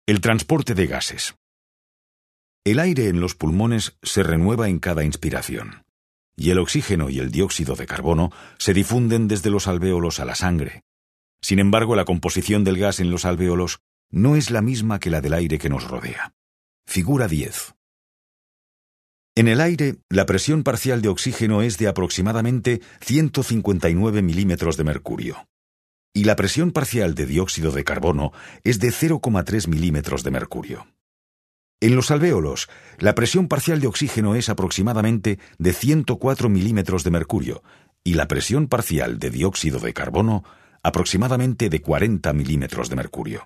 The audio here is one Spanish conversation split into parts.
El transporte de gases. El aire en los pulmones se renueva en cada inspiración, y el oxígeno y el dióxido de carbono se difunden desde los alvéolos a la sangre. Sin embargo, la composición del gas en los alvéolos no es la misma que la del aire que nos rodea. Figura 10. En el aire, la presión parcial de oxígeno es de aproximadamente 159 milímetros de mercurio, y la presión parcial de dióxido de carbono es de 0,3 milímetros de mercurio. En los alvéolos, la presión parcial de oxígeno es aproximadamente de 104 milímetros de mercurio y la presión parcial de dióxido de carbono aproximadamente de 40 milímetros de mercurio.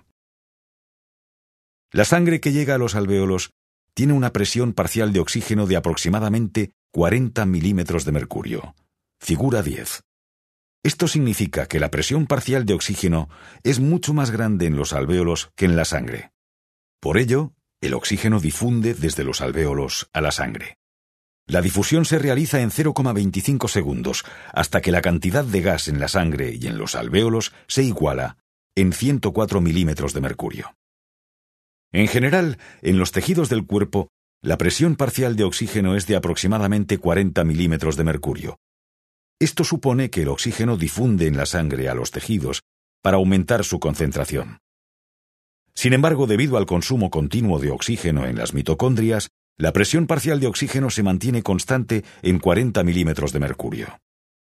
La sangre que llega a los alvéolos tiene una presión parcial de oxígeno de aproximadamente 40 milímetros de mercurio. Figura 10. Esto significa que la presión parcial de oxígeno es mucho más grande en los alvéolos que en la sangre. Por ello, el oxígeno difunde desde los alvéolos a la sangre. La difusión se realiza en 0,25 segundos, hasta que la cantidad de gas en la sangre y en los alvéolos se iguala en 104 milímetros de mercurio. En general, en los tejidos del cuerpo, la presión parcial de oxígeno es de aproximadamente 40 milímetros de mercurio. Esto supone que el oxígeno difunde en la sangre a los tejidos para aumentar su concentración. Sin embargo, debido al consumo continuo de oxígeno en las mitocondrias, la presión parcial de oxígeno se mantiene constante en 40 milímetros de mercurio.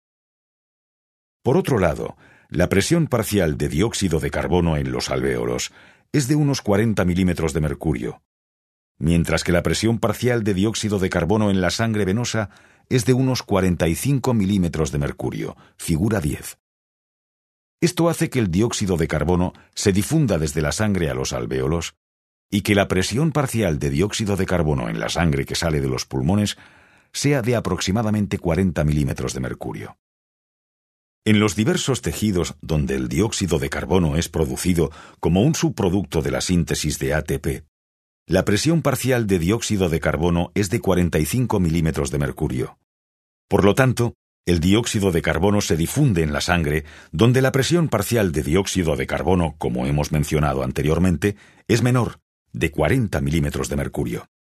Por otro lado, la presión parcial de dióxido de carbono en los alvéolos es de unos 40 milímetros de mercurio, mientras que la presión parcial de dióxido de carbono en la sangre venosa es de unos 45 milímetros de mercurio, figura 10. Esto hace que el dióxido de carbono se difunda desde la sangre a los alvéolos y que la presión parcial de dióxido de carbono en la sangre que sale de los pulmones sea de aproximadamente 40 milímetros de mercurio. En los diversos tejidos donde el dióxido de carbono es producido como un subproducto de la síntesis de ATP, la presión parcial de dióxido de carbono es de 45 milímetros de mercurio. Por lo tanto, el dióxido de carbono se difunde en la sangre, donde la presión parcial de dióxido de carbono, como hemos mencionado anteriormente, es menor, de 40 milímetros de mercurio.